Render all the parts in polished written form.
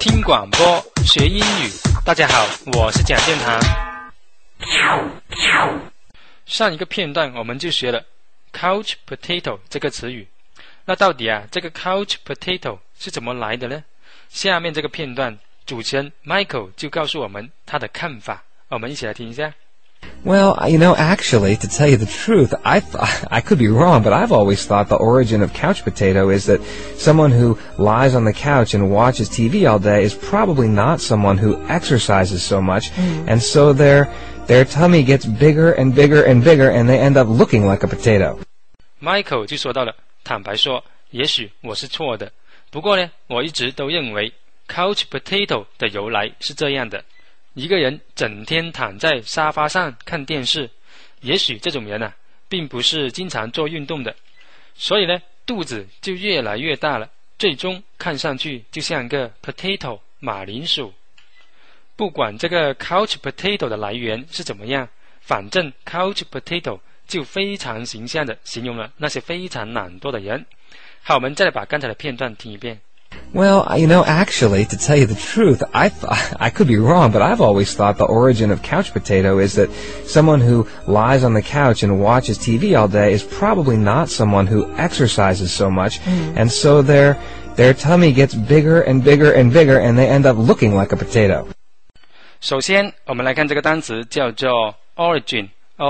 听广播学英语。大家好，我是蒋建堂。上一个片段我们就学了 couch potato 这个词语。那到底这个 couch potato 是怎么来的呢？下面这个片段主持人 Michael 就告诉我们他的看法，我们一起来听一下。 Well, actually, to tell you the truth, I could be wrong, but I've always thought the origin of couch potato is that someone who lies on the couch and watches TV all day is probably not someone who exercises so much, and so their tummy gets bigger and bigger and bigger, and they end up looking like a potato. Michael 就说到了，坦白说，也许我是错的，不过呢，我一直都认为 couch potato 的由来是这样的。一个人整天躺在沙发上看电视，也许这种人并不是经常做运动的，所以呢，肚子就越来越大了，最终看上去就像个 potato 马铃薯。不管这个 couch potato 的来源是怎么样，反正 couch potato 就非常形象的形容了那些非常懒惰的人。好，我们再来把刚才的片段听一遍。 Well, actually, to tell you the truth, I could be wrong, but I've always thought the origin of couch potato is that someone who lies on the couch and watches TV all day is probably not someone who exercises so much, and so their tummy gets bigger and bigger and bigger, and they end up looking like a potato. 首先，我们来看这个单词叫做 origin,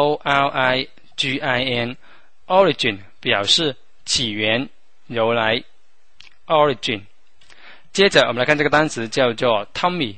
O-R-I-G-I-N, origin 表示起源、由来 origin。接着我们来看这个单词叫做 tummy,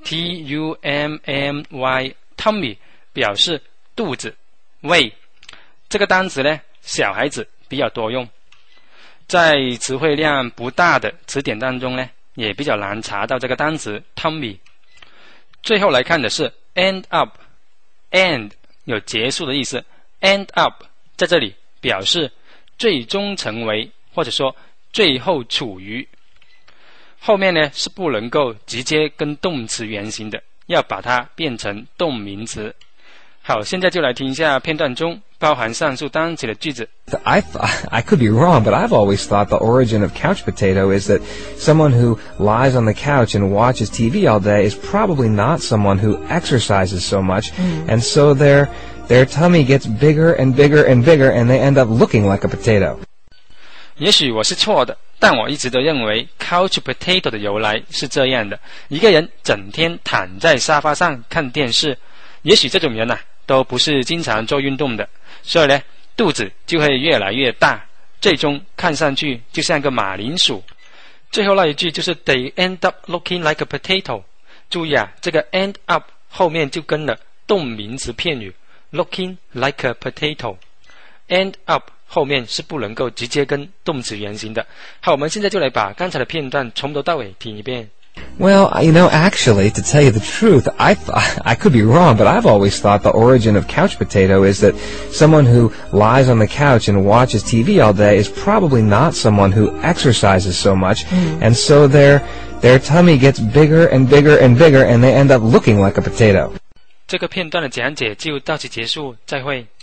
T-U-M-M-Y, tummy 表示肚子、胃。这个单词呢，小孩子比较多用，在词汇量不大的词典当中呢，也比较难查到这个单词 tummy。最后来看的是 end up, end 有结束的意思， end up 在这里表示最终成为，或者说最后处于。后面呢是不能够直接跟动词原形的，要把它变成动名词。好，现在就来听一下片段中包含上述单词的句子。 I could be wrong, but I've always thought the origin of couch potato is that someone who lies on the couch and watches TV all day is probably not someone who exercises so much, and so their tummy gets bigger and bigger and bigger, and they end up looking like a potato. 也许我是错的，但我一直都认为 couch potato 的由来是这样的：一个人整天躺在沙发上看电视，也许这种人都不是经常做运动的，所以呢，肚子就会越来越大，最终看上去就像个马铃薯。最后那一句就是 they end up looking like a potato。注意这个 end up 后面就跟了动名词片语 looking like a potato。end up 后面是不能够直接跟动词原形的。好，我们现在就来把刚才的片段从头到尾听一遍。 Well, actually, to tell you the truth, I could be wrong, but I've always thought the origin of couch potato is that someone who lies on the couch and watches TV all day is probably not someone who exercises so much, and so their tummy gets bigger and bigger and bigger, and they end up looking like a potato. 这个片段的讲解就到此结束，再会。